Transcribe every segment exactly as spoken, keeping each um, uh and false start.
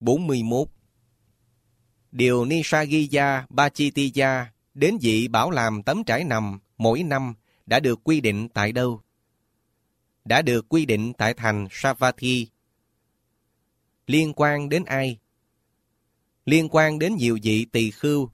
bốn mươi mốt. Điều Nisaggiya Bachitiya đến vị bảo làm tấm trải nằm mỗi năm đã được quy định tại đâu? Đã được quy định tại thành Savatthi. Liên quan đến ai? Liên quan đến nhiều vị tỳ khưu.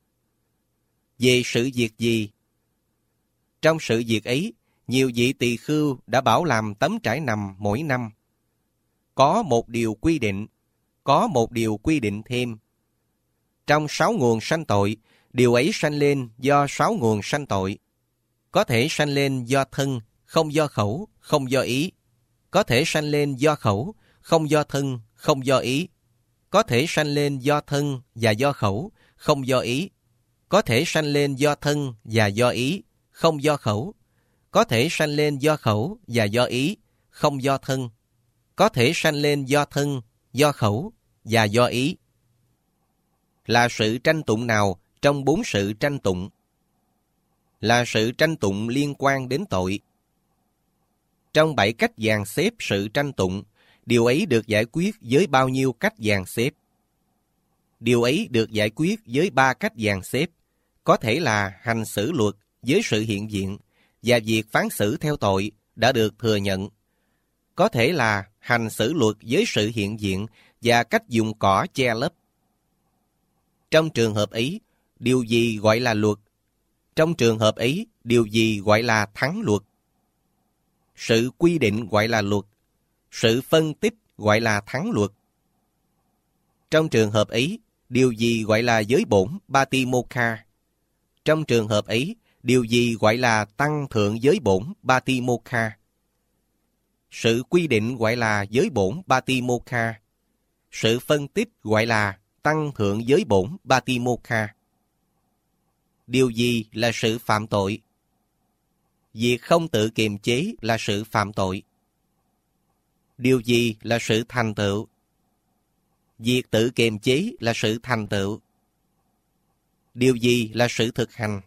Về sự việc gì? Trong sự việc ấy, nhiều vị tỳ khưu đã bảo làm tấm trải nằm mỗi năm. Có một điều quy định, có một điều quy định thêm. Trong sáu nguồn sanh tội, điều ấy sanh lên do sáu nguồn sanh tội. Có thể sanh lên do thân, không do khẩu, không do ý. Có thể sanh lên do khẩu, không do thân, không do ý. Có thể sanh lên do thân và do khẩu, không do ý. Có thể sanh lên do thân và do ý, không do khẩu. Có thể sanh lên do khẩu và do ý, không do thân. Có thể sanh lên do thân, do khẩu và do ý. Là sự tranh tụng nào trong bốn sự tranh tụng? Là sự tranh tụng liên quan đến tội. Trong bảy cách dàn xếp sự tranh tụng, điều ấy được giải quyết với bao nhiêu cách dàn xếp? Điều ấy được giải quyết với ba cách dàn xếp, có thể là hành xử luật với sự hiện diện và việc phán xử theo tội đã được thừa nhận. Có thể là hành xử luật với sự hiện diện và cách dùng cỏ che lấp. Trong trường hợp ấy, điều gì gọi là luật? Trong trường hợp ấy, điều gì gọi là thắng luật? Sự quy định gọi là luật. Sự phân tích gọi là thắng luật. Trong trường hợp ấy, điều gì gọi là giới bổn Patimokkha? Trong trường hợp ấy, điều gì gọi là tăng thượng giới bổn Patimokkha? Sự quy định gọi là giới bổn Patimokkha. Sự phân tích gọi là tăng thượng giới bổn Patimokkha. Điều gì là sự phạm tội? Việc không tự kiềm chế là sự phạm tội. Điều gì là sự thành tựu? Việc tự kiềm chế là sự thành tựu. Điều gì là sự thực hành?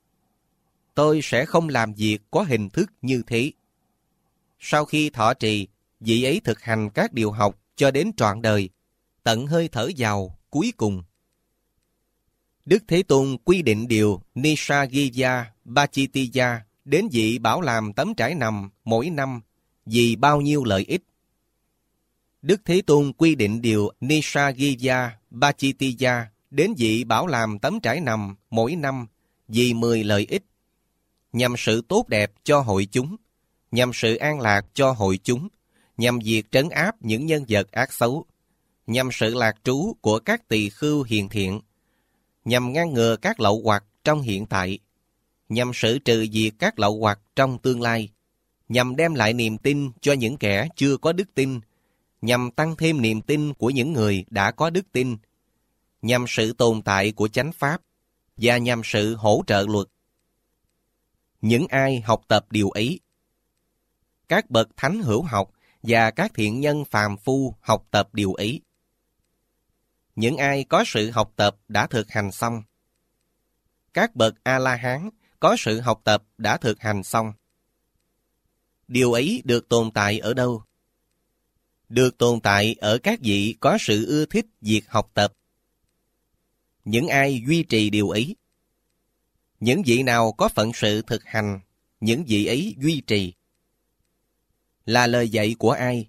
Tôi sẽ không làm việc có hình thức như thế. Sau khi thọ trì, vị ấy thực hành các điều học cho đến trọn đời, tận hơi thở vào cuối cùng. Đức Thế Tôn quy định điều Nisaggiya Bachitiya đến vị bảo làm tấm trải nằm mỗi năm vì bao nhiêu lợi ích? Đức Thế Tôn quy định điều Nisaggiya Bachitiya đến vị bảo làm tấm trải nằm mỗi năm vì mười lợi ích, nhằm sự tốt đẹp cho hội chúng, nhằm sự an lạc cho hội chúng, nhằm việc trấn áp những nhân vật ác xấu, nhằm sự lạc trú của các tỳ khưu hiền thiện, nhằm ngăn ngừa các lậu hoặc trong hiện tại, nhằm xử trừ diệt các lậu hoặc trong tương lai, nhằm đem lại niềm tin cho những kẻ chưa có đức tin, nhằm tăng thêm niềm tin của những người đã có đức tin, nhằm sự tồn tại của chánh pháp, và nhằm sự hỗ trợ luật. Những ai học tập điều ấy? Các bậc thánh hữu học và các thiện nhân phàm phu học tập điều ấy. Những ai có sự học tập đã thực hành xong. Các bậc A-la-hán có sự học tập đã thực hành xong. Điều ấy được tồn tại ở đâu? Được tồn tại ở các vị có sự ưa thích việc học tập. Những ai duy trì điều ấy? Những vị nào có phận sự thực hành, những vị ấy duy trì. Là lời dạy của ai?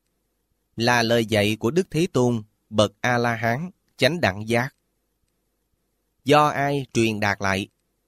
Là lời dạy của Đức Thế Tôn, bậc A-la-hán, chánh đẳng giác. Do ai truyền đạt lại?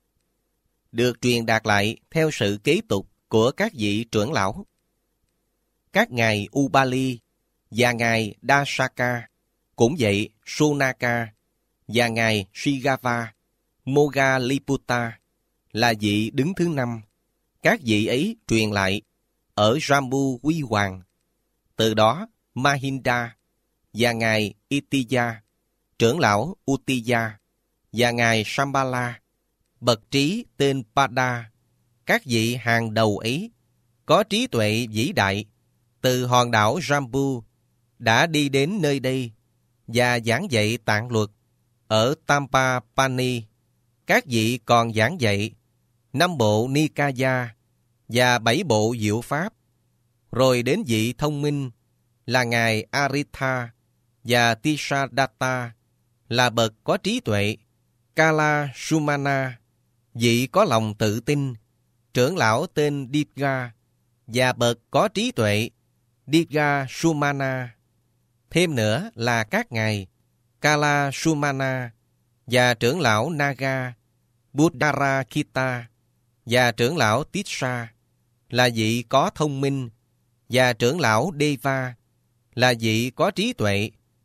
Được truyền đạt lại theo sự kế tục của các vị trưởng lão. Các ngài Ubali và ngài Dasaka, cũng vậy Sunaka và ngài Shigava, Moggaliputta là vị đứng thứ năm. Các vị ấy truyền lại ở Jambu Huy Hoàng. Từ đó Mahinda và ngài Itiya, trưởng lão Uttiya, và ngài Shambhala, bậc trí tên Pada, các vị hàng đầu ấy có trí tuệ vĩ đại, từ hòn đảo Jambu đã đi đến nơi đây và giảng dạy tạng luật. Ở Tampapani, các vị còn giảng dạy năm bộ Nikaya và bảy bộ diệu pháp. Rồi đến vị thông minh là ngài Aritha và Tisadatta là bậc có trí tuệ. Kala Sumana, vị có lòng tự tin. Trưởng lão tên Dibga và bậc có trí tuệ, Dibga Sumana. Thêm nữa là các ngài Kala Sumana và trưởng lão Naga, Buddharakita và trưởng lão Tissa là vị có thông minh, và trưởng lão Deva là vị có trí tuệ.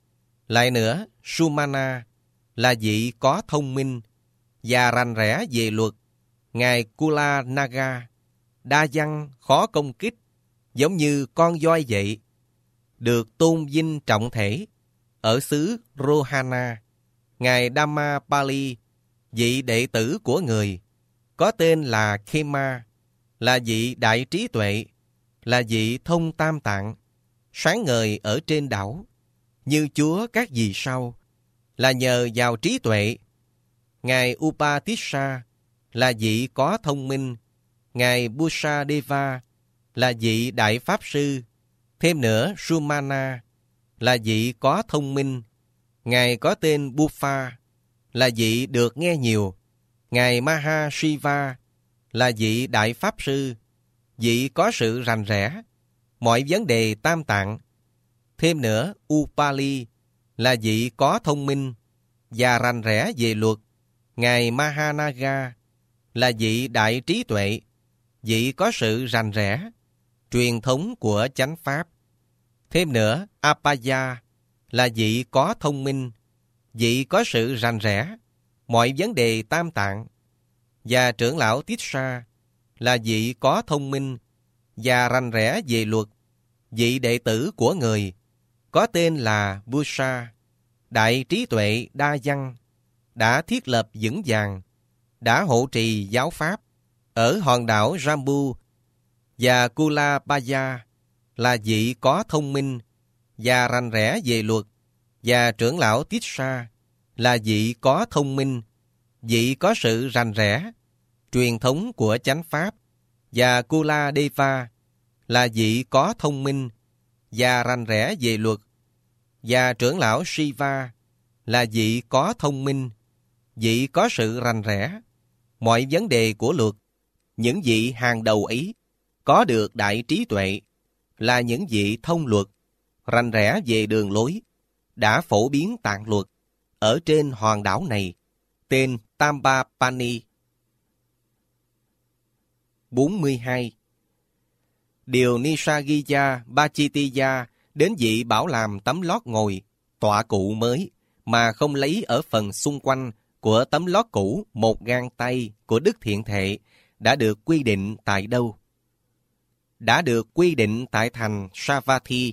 Lại nữa, Sumana là vị có thông minh và rành rẽ về luật. Ngài Kula Naga đa văn khó công kích, giống như con voi vậy, được tôn vinh trọng thể ở xứ Rohana. Ngài Dhammapali, vị đệ tử của người, có tên là Khema, là vị đại trí tuệ, là vị thông tam tạng, sáng ngời ở trên đảo, như Chúa các vì sao, là nhờ vào trí tuệ. Ngài Upatissa là vị có thông minh. Ngài Busadeva là vị đại pháp sư. Thêm nữa, Sumana là vị có thông minh. Ngài có tên Buffa là vị được nghe nhiều. Ngài Mahashiva là vị đại pháp sư, vị có sự rành rẽ mọi vấn đề tam tạng. Thêm nữa, Upali là vị có thông minh và rành rẽ về luật. Ngài Mahanaga là vị đại trí tuệ, vị có sự rành rẽ truyền thống của chánh pháp. Thêm nữa, Apaya là vị có thông minh, vị có sự rành rẽ mọi vấn đề tam tạng. Và trưởng lão Tissa là vị có thông minh và rành rẽ về luật, vị đệ tử của người, có tên là Busa, đại trí tuệ đa văn, đã thiết lập vững vàng, đã hộ trì giáo pháp ở hòn đảo Jambu. Và Kulabaya là vị có thông minh và rành rẽ về luật. Và trưởng lão Tissa là vị có thông minh, vị có sự rành rẽ truyền thống của chánh pháp. Và Kuladeva là vị có thông minh và rành rẽ về luật. Và trưởng lão Shiva là vị có thông minh, vị có sự rành rẽ mọi vấn đề của luật. Những vị hàng đầu ấy có được đại trí tuệ, là những vị thông luật, rành rẽ về đường lối, đã phổ biến tạng luật ở trên hòn đảo này, tên Tambapani. bốn mươi hai. Điều Nisaggiya Bachitiya đến vị bảo làm tấm lót ngồi, tọa cụ mới, mà không lấy ở phần xung quanh của tấm lót cũ một gang tay của Đức Thiện Thệ, đã được quy định tại đâu? Đã được quy định tại thành Savatthi.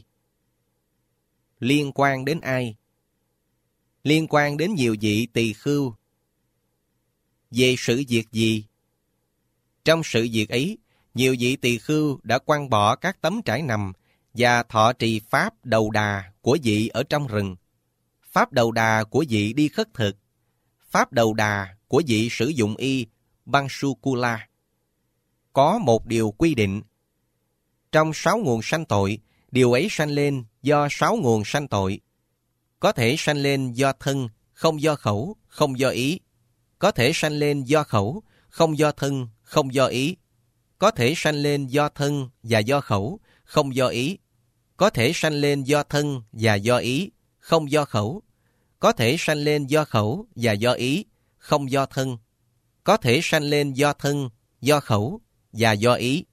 Liên quan đến ai? Liên quan đến nhiều vị tỳ khưu. Về sự việc gì? Trong sự việc ấy, nhiều vị tỳ khưu đã quăng bỏ các tấm trải nằm và thọ trì pháp đầu đà của vị ở trong rừng, pháp đầu đà của vị đi khất thực, pháp đầu đà của vị sử dụng y Bansukula. Có một điều quy định. Trong sáu nguồn sanh tội, điều ấy sanh lên do sáu nguồn sanh tội. Có thể sanh lên do thân, không do khẩu, không do ý. Có thể sanh lên do khẩu, không do thân, không do ý. Có thể sanh lên do thân và do khẩu, không do ý. Có thể sanh lên do thân và do ý, không do khẩu. Có thể sanh lên do khẩu và do ý, không do thân. Có thể sanh lên do thân, do khẩu và do ý.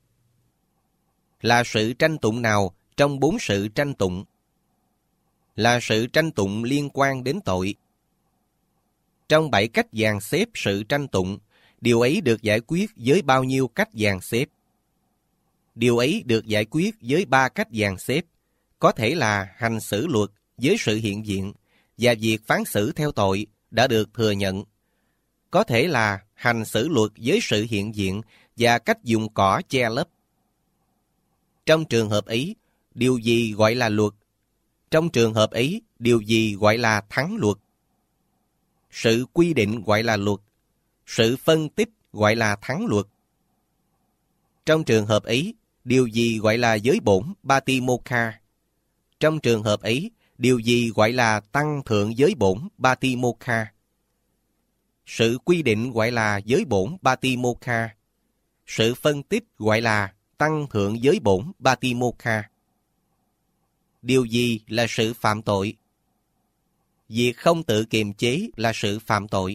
Là sự tranh tụng nào trong bốn sự tranh tụng? Là sự tranh tụng liên quan đến tội. Trong bảy cách dàn xếp sự tranh tụng, điều ấy được giải quyết với bao nhiêu cách dàn xếp? Điều ấy được giải quyết với ba cách dàn xếp, có thể là hành xử luật với sự hiện diện và việc phán xử theo tội đã được thừa nhận. Có thể là hành xử luật với sự hiện diện và cách dùng cỏ che lấp. Trong trường hợp ấy, điều gì gọi là luật? Trong trường hợp ấy, điều gì gọi là thắng luật? Sự quy định gọi là luật. Sự phân tích gọi là thắng luật. Trong trường hợp ấy, điều gì gọi là giới bổn Batimokha? Trong trường hợp ấy, Điều gì gọi là tăng thượng giới bổn Patimokkha? Sự quy định gọi là giới bổn Patimokkha. Sự phân tích gọi là tăng thượng giới bổn Patimokkha. Điều gì là sự phạm tội? Việc không tự kiềm chế là sự phạm tội.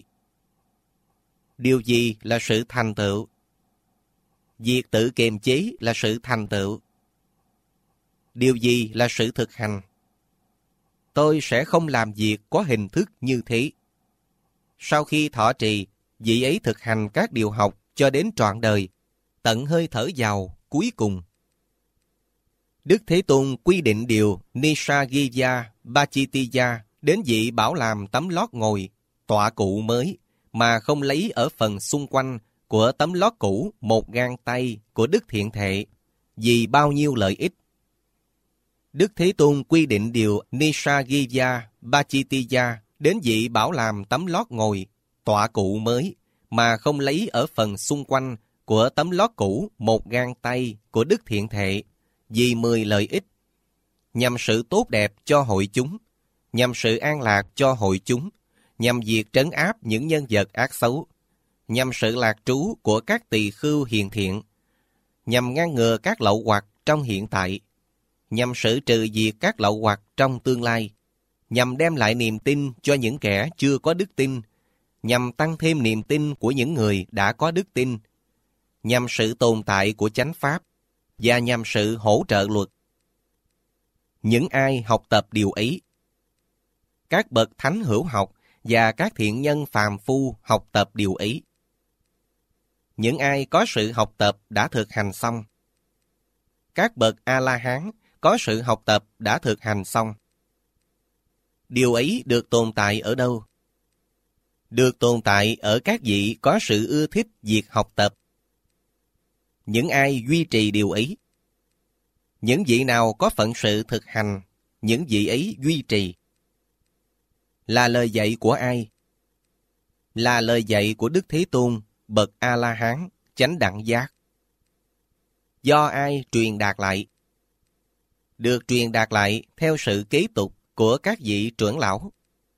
Điều gì là sự thành tựu? Việc tự kiềm chế là sự thành tựu. Điều gì là sự thực hành? Tôi sẽ không làm việc có hình thức như thế. Sau khi thọ trì, vị ấy thực hành các điều học cho đến trọn đời, tận hơi thở vào cuối cùng. Đức Thế Tôn quy định điều Nisaggiya Bachitiya đến vị bảo làm tấm lót ngồi, tọa cụ mới, mà không lấy ở phần xung quanh của tấm lót cũ một gang tay của Đức Thiện Thệ, vì bao nhiêu lợi ích. Đức Thế Tôn quy định điều Nisaggiya Bachitiya đến vị bảo làm tấm lót ngồi, tọa cụ mới, mà không lấy ở phần xung quanh của tấm lót cũ một gang tay của Đức Thiện Thệ, vì mười lợi ích, nhằm sự tốt đẹp cho hội chúng, nhằm sự an lạc cho hội chúng, nhằm việc trấn áp những nhân vật ác xấu, nhằm sự lạc trú của các tỳ khưu hiền thiện, nhằm ngăn ngừa các lậu hoặc trong hiện tại, nhằm xử trừ diệt các lậu hoặc trong tương lai, nhằm đem lại niềm tin cho những kẻ chưa có đức tin, nhằm tăng thêm niềm tin của những người đã có đức tin, nhằm sự tồn tại của chánh pháp, và nhằm sự hỗ trợ luật. Những ai học tập điều ấy, các bậc thánh hữu học và các thiện nhân phàm phu học tập điều ấy. Những ai có sự học tập đã thực hành xong, các bậc A-la-hán có sự học tập đã thực hành xong. Điều ấy được tồn tại ở đâu? Được tồn tại ở các vị có sự ưa thích việc học tập. Những ai duy trì điều ấy? Những vị nào có phận sự thực hành, những vị ấy duy trì. Là lời dạy của ai? Là lời dạy của Đức Thế Tôn, bậc A-la-hán, chánh đẳng giác. Do ai truyền đạt lại? Được truyền đạt lại theo sự kế tục của các vị trưởng lão.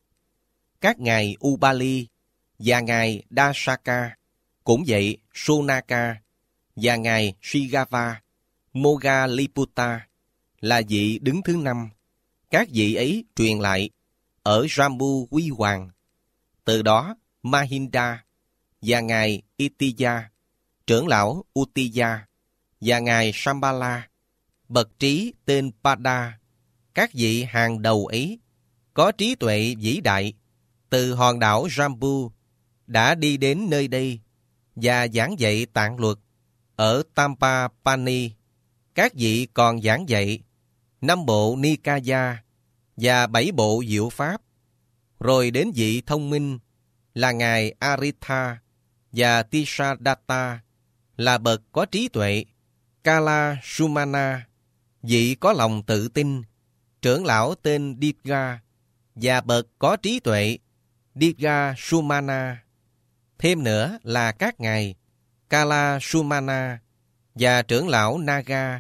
Các ngài Ubali và ngài Dasaka, cũng vậy Sunaka và ngài Shigava, Moggaliputta là vị đứng thứ năm. Các vị ấy truyền lại ở Jambu Huy Hoàng. Từ đó Mahinda và ngài Itiya, trưởng lão Uttiya, và ngài Shambhala, bậc trí tên Pada, các vị hàng đầu ấy có trí tuệ vĩ đại, từ hòn đảo Jambu đã đi đến nơi đây và giảng dạy tạng luật. Ở Tampapani, các vị còn giảng dạy năm bộ Nikaya và bảy bộ diệu pháp. Rồi đến vị thông minh là ngài Aritha và Tisadatta là bậc có trí tuệ. Kala Sumana, vị có lòng tự tin, trưởng lão tên Dipga và bậc có trí tuệ Dipga Sumana. Thêm nữa là các ngài Kala Sumana và trưởng lão Naga,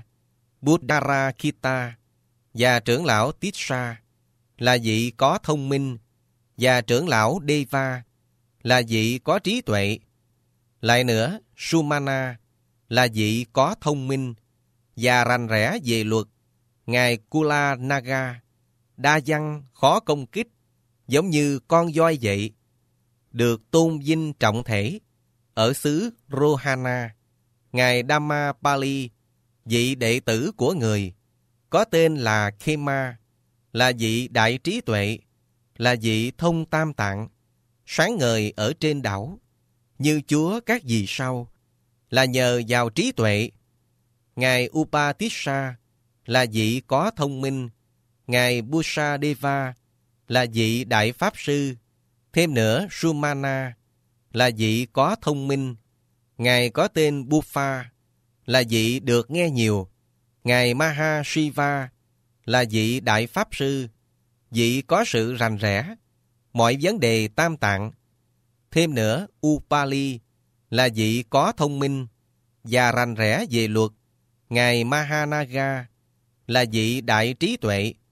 Buddharakita và trưởng lão Tissa là vị có thông minh, và trưởng lão Deva là vị có trí tuệ. Lại nữa, Sumana là vị có thông minh và rành rẽ về luật. Ngài Kula Naga đa văn khó công kích, giống như con voi vậy, được tôn vinh trọng thể ở xứ Rohana. Ngài Dhammapali, vị đệ tử của người, có tên là Khema, là vị đại trí tuệ, là vị thông tam tạng, sáng ngời ở trên đảo, như Chúa các vì sao, là nhờ vào trí tuệ. Ngài Upatissa là vị có thông minh. Ngài Busadeva là vị đại pháp sư. Thêm nữa, Sumana là vị có thông minh. Ngài có tên Buffa là vị được nghe nhiều. Ngài Mahashiva là vị đại pháp sư, vị có sự rành rẽ mọi vấn đề tam tạng. Thêm nữa, Upali là vị có thông minh và rành rẽ về luật. Ngài Mahanaga là vị đại trí tuệ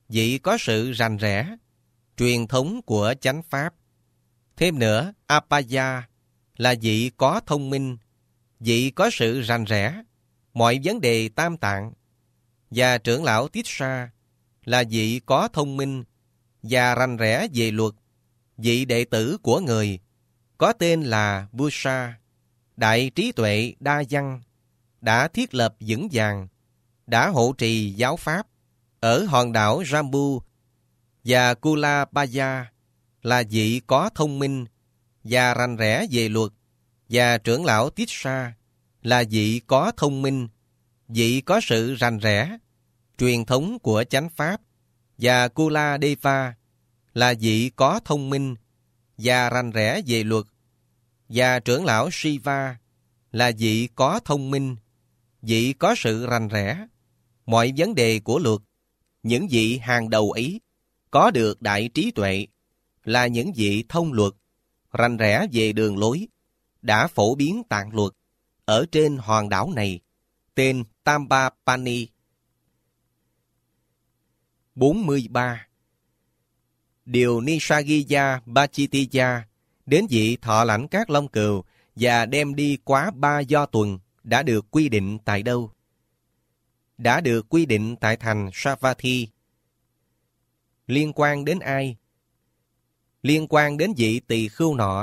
vị có sự rành rẽ, truyền thống của chánh pháp. Thêm nữa, Apaya là vị có thông minh, vị có sự rành rẽ, mọi vấn đề tam tạng. Và trưởng lão Tissa là vị có thông minh và rành rẽ về luật, vị đệ tử của người, có tên là Busa, đại trí tuệ đa văn, đã thiết lập vững vàng, đã hộ trì giáo pháp ở hòn đảo Jambu. Và Kulapaya là vị có thông minh và rành rẽ về luật, và trưởng lão Tissa là vị có thông minh, vị có sự rành rẽ, truyền thống của chánh pháp. Và Kuladeva là vị có thông minh và rành rẽ về luật, và trưởng lão Shiva là vị có thông minh, vị có sự rành rẽ, mọi vấn đề của luật. Những vị hàng đầu ấy có được đại trí tuệ, là những vị thông luật, rành rẽ về đường lối, đã phổ biến tạng luật ở trên hòn đảo này, tên Tambapani. bốn mươi ba. Điều Nishagiya Bachitiya đến vị thọ lãnh các long cừu và đem đi quá ba do tuần đã được quy định tại đâu? Đã được quy định tại thành Savatthi. Liên quan đến ai? Liên quan đến vị tỳ khưu nọ.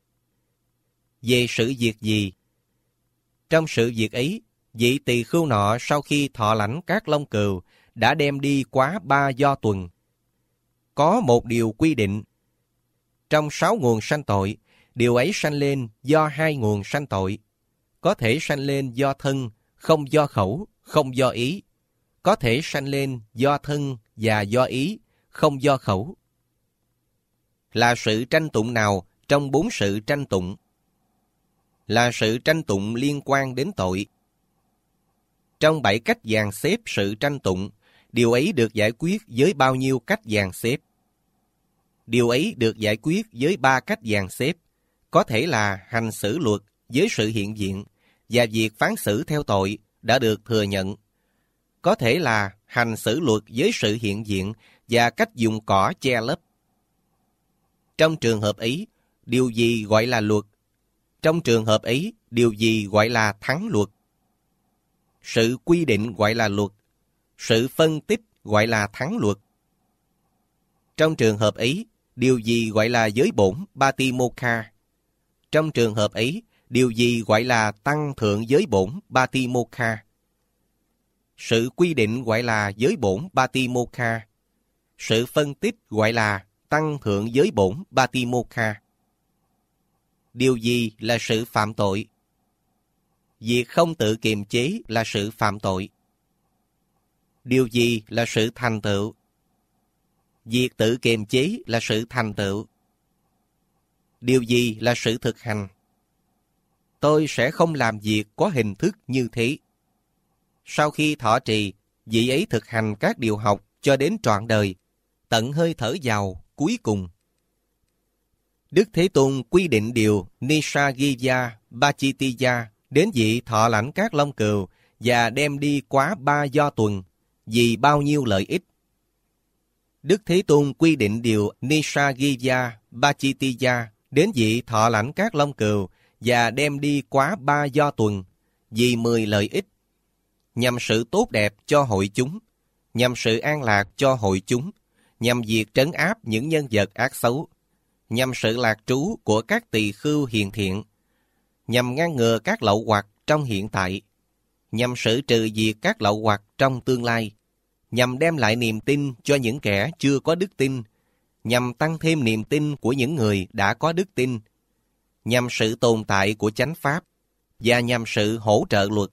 Về sự việc gì? Trong sự việc ấy, vị tỳ khưu nọ sau khi thọ lãnh các long cừu đã đem đi quá ba do tuần. Có một điều quy định. Trong sáu nguồn sanh tội, điều ấy sanh lên do hai nguồn sanh tội. Có thể sanh lên do thân, không do khẩu, không do ý. Có thể sanh lên do thân và do ý, không do khẩu. Là sự tranh tụng nào trong bốn sự tranh tụng? Là sự tranh tụng liên quan đến tội. Trong bảy cách dàn xếp sự tranh tụng, điều ấy được giải quyết với bao nhiêu cách dàn xếp? Điều ấy được giải quyết với ba cách dàn xếp. Có thể là hành xử luật với sự hiện diện, và việc phán xử theo tội đã được thừa nhận. Có thể là hành xử luật với sự hiện diện và cách dùng cỏ che lấp. Trong trường hợp ấy, điều gì gọi là luật? Trong trường hợp ấy, điều gì gọi là thắng luật? Sự quy định gọi là luật. Sự phân tích gọi là thắng luật. Trong trường hợp ấy, điều gì gọi là giới bổn Batimokha? Trong trường hợp ấy, điều gì gọi là tăng thượng giới bổn Batimokha? Sự quy định gọi là giới bổn Batimokha. Sự phân tích gọi là tăng thượng giới bổn Batimokha. Điều gì là sự phạm tội? Việc không tự kiềm chế là sự phạm tội. Điều gì là sự thành tựu? Việc tự kiềm chế là sự thành tựu. Điều gì là sự thực hành? Tôi sẽ không làm việc có hình thức như thế. Sau khi thọ trì, vị ấy thực hành các điều học cho đến trọn đời, tận hơi thở vào cuối cùng. Đức Thế Tôn quy định điều Nishagiya Bachitiya đến vị thọ lãnh các long cừu và đem đi quá ba do tuần, vì bao nhiêu lợi ích. Đức Thế Tôn quy định điều Nishagiya Bachitiya đến vị thọ lãnh các long cừu và đem đi quá ba do tuần, vì mười lợi ích, nhằm sự tốt đẹp cho hội chúng, nhằm sự an lạc cho hội chúng, nhằm việc trấn áp những nhân vật ác xấu, nhằm sự lạc trú của các tỳ khưu hiền thiện, nhằm ngăn ngừa các lậu hoặc trong hiện tại, nhằm xử trừ diệt các lậu hoặc trong tương lai, nhằm đem lại niềm tin cho những kẻ chưa có đức tin, nhằm tăng thêm niềm tin của những người đã có đức tin, nhằm sự tồn tại của chánh pháp, và nhằm sự hỗ trợ luật.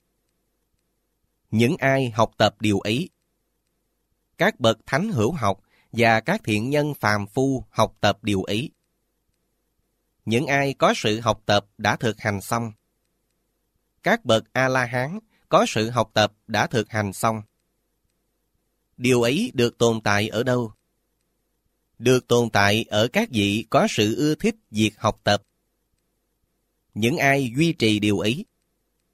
Những ai học tập điều ấy, các bậc thánh hữu học và các thiện nhân phàm phu học tập điều ấy. Những ai có sự học tập đã thực hành xong. Các bậc A-la-hán có sự học tập đã thực hành xong. Điều ấy được tồn tại ở đâu? Được tồn tại ở các vị có sự ưa thích việc học tập. Những ai duy trì điều ấy?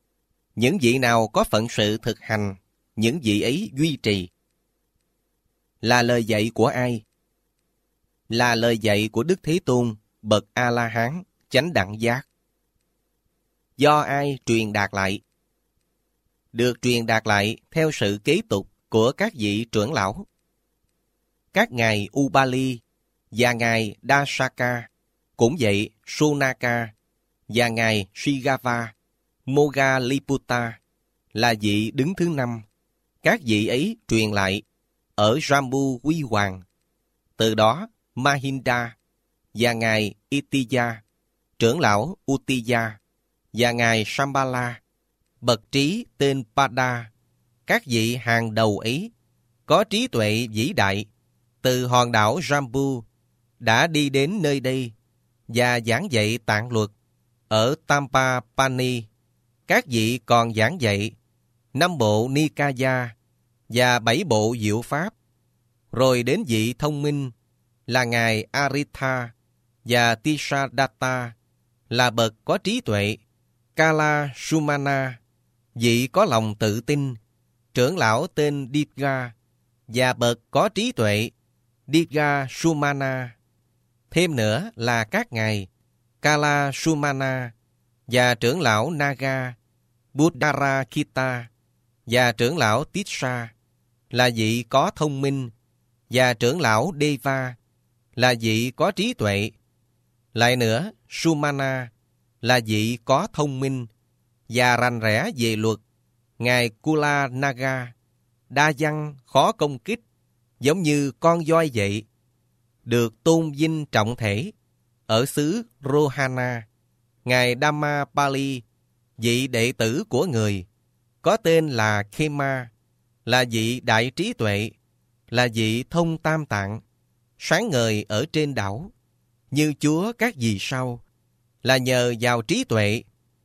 Những vị nào có phận sự thực hành, những vị ấy duy trì. Là lời dạy của ai? Là lời dạy của Đức Thế Tôn, bậc A-la-hán, chánh đẳng giác. Do ai truyền đạt lại? Được truyền đạt lại theo sự kế tục của các vị trưởng lão. Các ngài Ubali và ngài Dasaka, cũng vậy Sunaka và ngài Shigava, Moggaliputta là vị đứng thứ năm. Các vị ấy truyền lại ở Jambu Huy Hoàng. Từ đó Mahinda và ngài Itiya, trưởng lão Uttiya, và ngài Shambhala, bậc trí tên Pada, các vị hàng đầu ấy có trí tuệ vĩ đại từ hòn đảo Jambu đã đi đến nơi đây và giảng dạy tạng luật ở Tampapani. Các vị còn giảng dạy năm bộ Nikaya và bảy bộ diệu pháp. Rồi đến vị thông minh là ngài Aritha và Tisadatta là bậc có trí tuệ. Kala Sumana, vị có lòng tự tin, trưởng lão tên Diga và bậc có trí tuệ Diga Sumana. Thêm nữa là các ngài Kala Sumana và trưởng lão Naga, Buddharakita và trưởng lão Tissa là vị có thông minh, và trưởng lão Deva là vị có trí tuệ. Lại nữa, Sumana là vị có thông minh và rành rẽ về luật. Ngài Kula Naga đa văn khó công kích, giống như con voi vậy, được tôn vinh trọng thể ở xứ Rohana. Ngài Dhammapali, vị đệ tử của người, có tên là Khema, là vị đại trí tuệ, là vị thông tam tạng, sáng ngời ở trên đảo, như Chúa các vì sao, là nhờ vào trí tuệ.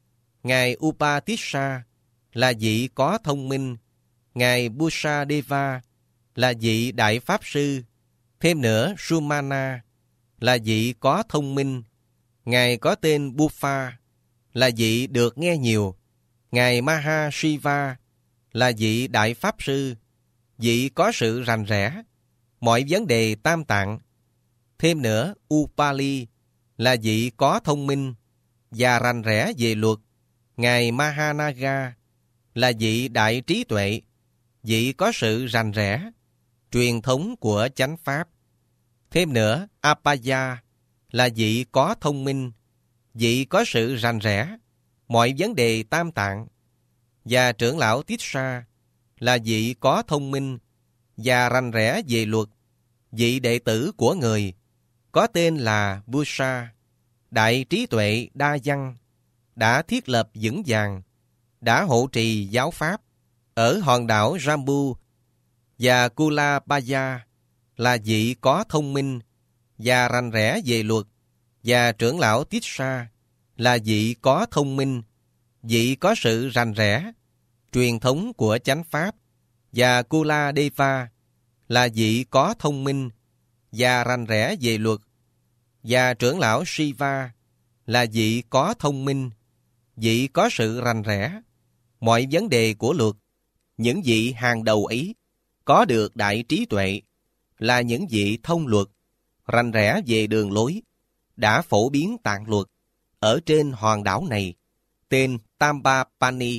Ngài Upatissa là vị có thông minh. Ngài Busadeva là vị đại pháp sư. Thêm nữa, Sumana là vị có thông minh. Ngài có tên Buffa là vị được nghe nhiều. Ngài Mahashiva là vị đại pháp sư, vị có sự rành rẽ mọi vấn đề tam tạng. Thêm nữa, Upali là vị có thông minh và rành rẽ về luật. Ngài Mahanaga là vị đại trí tuệ, vị có sự rành rẽ truyền thống của chánh pháp. Thêm nữa, Apaya là vị có thông minh, vị có sự rành rẽ mọi vấn đề tam tạng. Và trưởng lão Tissa là vị có thông minh và rành rẽ về luật, vị đệ tử của người, có tên là Busa, đại trí tuệ đa văn, đã thiết lập vững vàng, đã hộ trì giáo pháp ở hòn đảo Jambu. Và Kulabaya là vị có thông minh và rành rẽ về luật, và trưởng lão Tissa là vị có thông minh, vị có sự rành rẽ truyền thống của chánh pháp. Và Kuladeva là vị có thông minh và rành rẽ về luật, và trưởng lão Shiva là vị có thông minh, vị có sự rành rẽ mọi vấn đề của luật. Những vị hàng đầu ấy có được đại trí tuệ, là những vị thông luật, rành rẽ về đường lối, đã phổ biến tạng luật ở trên hòn đảo này, tên Tampapani.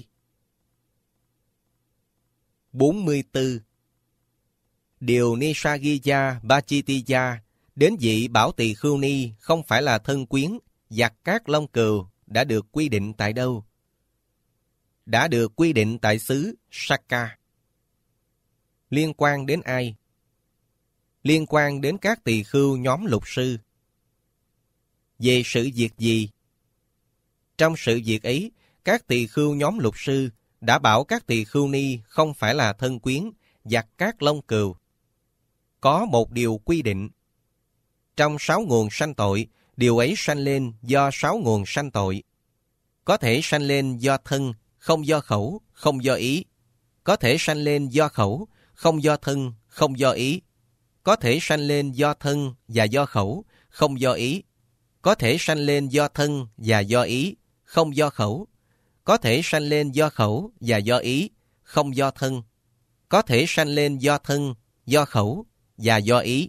bốn mươi tư. Điều Nisaggiya Bachitiya đến vị Bảo Tỳ Khưu Ni không phải là thân quyến giặt các lông cừu đã được quy định tại đâu? Đã được quy định tại xứ Sakka. Liên quan đến ai? Liên quan đến các tỳ khưu nhóm lục sư. Về sự việc gì? Trong sự việc ấy, các tỳ khưu nhóm lục sư đã bảo các tỳ khưu ni không phải là thân quyến giặt các lông cừu. Có một điều quy định. Trong sáu nguồn sanh tội, điều ấy sanh lên do sáu nguồn sanh tội. Có thể sanh lên do thân, không do khẩu, không do ý. Có thể sanh lên do khẩu, không do thân, không do ý. Có thể sanh lên do thân và do khẩu, không do ý. Có thể sanh lên do thân và do ý, không do khẩu. Có thể sanh lên do khẩu và do ý, không do thân. Có thể sanh lên do thân, do khẩu và do ý.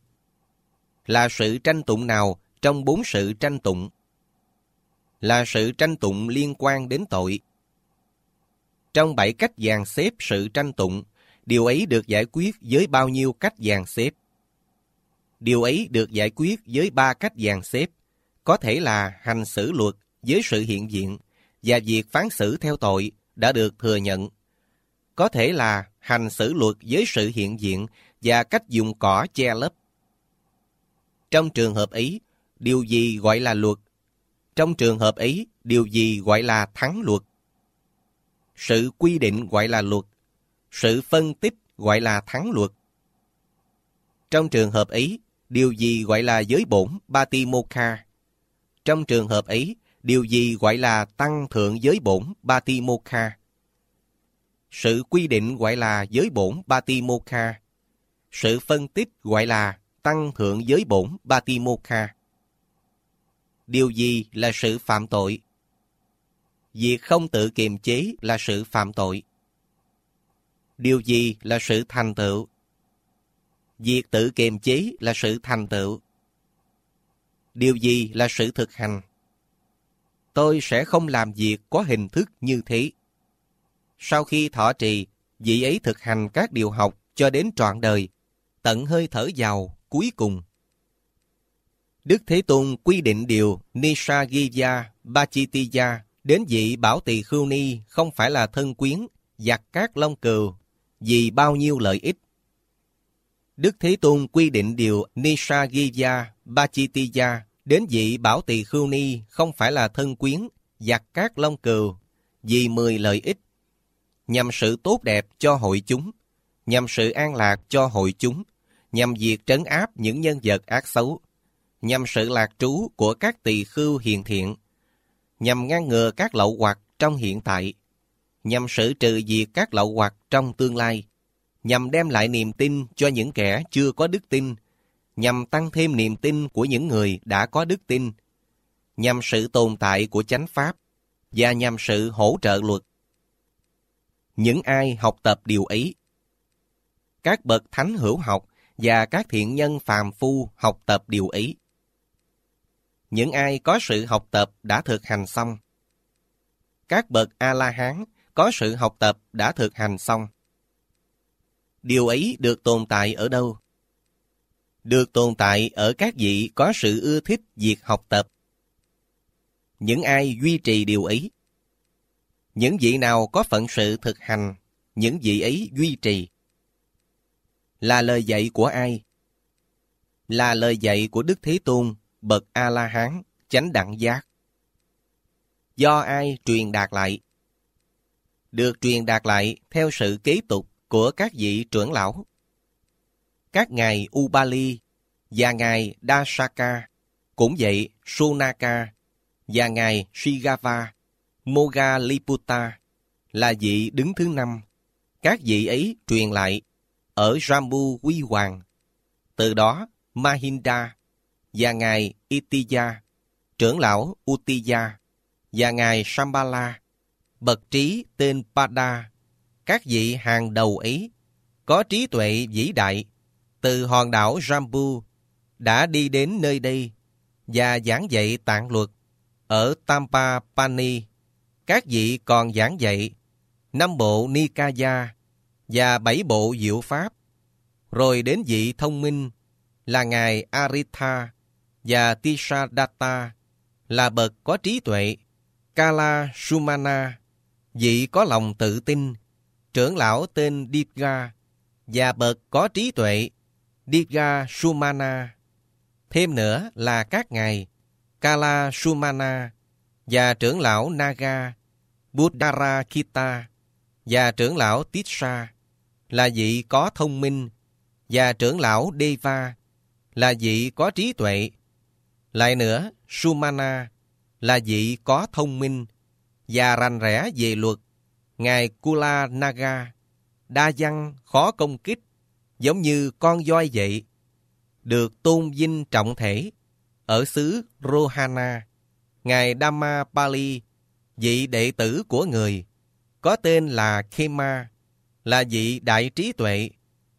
Là sự tranh tụng nào trong bốn sự tranh tụng? Là sự tranh tụng liên quan đến tội. Trong bảy cách dàn xếp sự tranh tụng, điều ấy được giải quyết với bao nhiêu cách dàn xếp? Điều ấy được giải quyết với ba cách dàn xếp, có thể là hành xử luật với sự hiện diện và việc phán xử theo tội đã được thừa nhận. Có thể là hành xử luật với sự hiện diện và cách dùng cỏ che lấp. Trong trường hợp ấy, điều gì gọi là luật? Trong trường hợp ấy, điều gì gọi là thắng luật? Sự quy định gọi là luật. Sự phân tích gọi là thắng luật. Trong trường hợp ấy, điều gì gọi là giới bổn Patimokkha? Trong trường hợp ấy, điều gì gọi là tăng thượng giới bổn Patimokkha? Sự quy định gọi là giới bổn Patimokkha. Sự phân tích gọi là tăng thượng giới bổn Patimokkha. Điều gì là sự phạm tội? Việc không tự kiềm chế là sự phạm tội. Điều gì là sự thành tựu? Việc tự kiềm chế là sự thành tựu. Điều gì là sự thực hành? Tôi sẽ không làm việc có hình thức như thế. Sau khi thọ trì, vị ấy thực hành các điều học cho đến trọn đời, tận hơi thở vào cuối cùng. Đức Thế Tôn quy định điều Nisaggiya Bachitiya đến vị Bảo Tỳ Khưu Ni không phải là thân quyến, giặt các lông cừu, vì bao nhiêu lợi ích. Đức Thế Tôn quy định điều Nisaggiya Bachitiya đến vị Bảo Tỳ Khưu Ni không phải là thân quyến, giặt các lông cừu, vì mười lợi ích, nhằm sự tốt đẹp cho hội chúng, nhằm sự an lạc cho hội chúng, nhằm việc trấn áp những nhân vật ác xấu, nhằm sự lạc trú của các tỳ khưu hiền thiện, nhằm ngăn ngừa các lậu hoặc trong hiện tại, nhằm xử trừ diệt các lậu hoặc trong tương lai, nhằm đem lại niềm tin cho những kẻ chưa có đức tin, nhằm tăng thêm niềm tin của những người đã có đức tin, nhằm sự tồn tại của chánh pháp, và nhằm sự hỗ trợ luật. Những ai học tập điều ấy, các bậc thánh hữu học và các thiện nhân phàm phu học tập điều ấy. Những ai có sự học tập đã thực hành xong. Các bậc A-la-hán có sự học tập đã thực hành xong. Điều ấy được tồn tại ở đâu? Được tồn tại ở các vị có sự ưa thích việc học tập. Những ai duy trì điều ấy? Những vị nào có phận sự thực hành, những vị ấy duy trì. Là lời dạy của ai? Là lời dạy của Đức Thế Tôn, bậc A-la-hán, chánh đẳng giác. Do ai truyền đạt lại? Được truyền đạt lại theo sự kế tục của các vị trưởng lão. Các ngài Ubali và ngài Dasaka, cũng vậy Sonaka và ngài Shigava, Moggalliputta là vị đứng thứ năm. Các vị ấy truyền lại ở Jambu Huy Hoàng. Từ đó Mahinda và ngài Itiya, trưởng lão Uttiya, và ngài Shambhala, bậc trí tên Pada, các vị hàng đầu ấy có trí tuệ vĩ đại, từ hòn đảo Jambu đã đi đến nơi đây và giảng dạy tạng luật. Ở Tampapani, các vị còn giảng dạy năm bộ Nikaya và bảy bộ diệu pháp. Rồi đến vị thông minh là ngài Aritha và Tisadatta là bậc có trí tuệ, Kala Sumana, vị có lòng tự tin, trưởng lão tên Dipga và bậc có trí tuệ, Dipga Sumana. Thêm nữa là các ngài Kala Sumana và trưởng lão Naga, Buddharakita và trưởng lão Tissa là vị có thông minh, và trưởng lão Deva là vị có trí tuệ. Lại nữa, Sumana là vị có thông minh và rành rẽ về luật. Ngài Kula Naga đa văn khó công kích, giống như con voi vậy, được tôn vinh trọng thể. Ở xứ Rohana, ngài Dhammapali, vị đệ tử của người, có tên là Khema, là vị đại trí tuệ,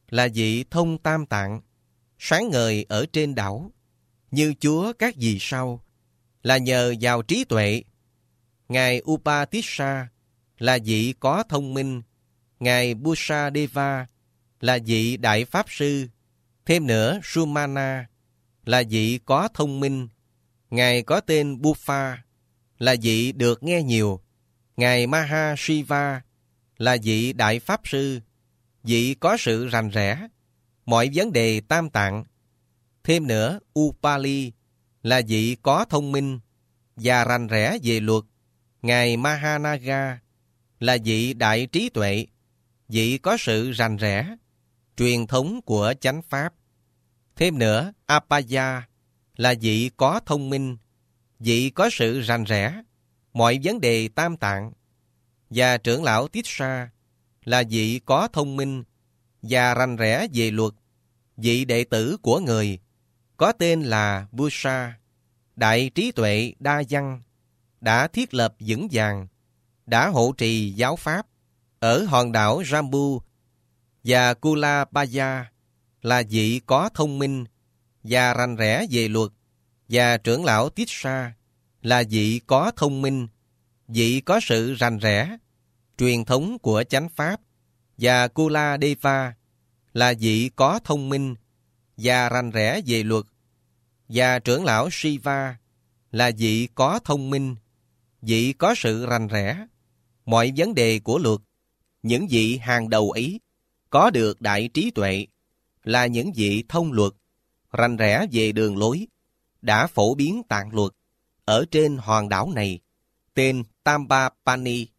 là vị thông tam tạng, sáng ngời ở trên đảo, như Chúa các vì sao, là nhờ vào trí tuệ. Ngài Upatissa là vị có thông minh, Ngài Busadeva là vị đại pháp sư, thêm nữa Sumana là vị có thông minh, Ngài có tên Buffa là vị được nghe nhiều, Ngài Mahashiva là vị đại pháp sư, vị có sự rành rẽ, mọi vấn đề tam tạng. Thêm nữa Upali là vị có thông minh và rành rẽ về luật, Ngài Mahanaga là vị đại trí tuệ, vị có sự rành rẽ, truyền thống của chánh pháp. Thêm nữa Apaya là vị có thông minh, vị có sự rành rẽ, mọi vấn đề tam tạng. Và trưởng lão Tissa là vị có thông minh và rành rẽ về luật, vị đệ tử của người, có tên là Busa, đại trí tuệ đa văn, đã thiết lập vững vàng, đã hộ trì giáo pháp ở hòn đảo Jambu. Và Kulapaya là vị có thông minh và rành rẽ về luật, và trưởng lão Tissa là vị có thông minh, vị có sự rành rẽ, truyền thống của chánh pháp. Và Kuladeva là vị có thông minh và rành rẽ về luật, và trưởng lão Shiva là vị có thông minh, vị có sự rành rẽ, mọi vấn đề của luật. Những vị hàng đầu ấy có được đại trí tuệ, là những vị thông luật, rành rẽ về đường lối, đã phổ biến tạng luật ở trên hòn đảo này, tên Tambapani.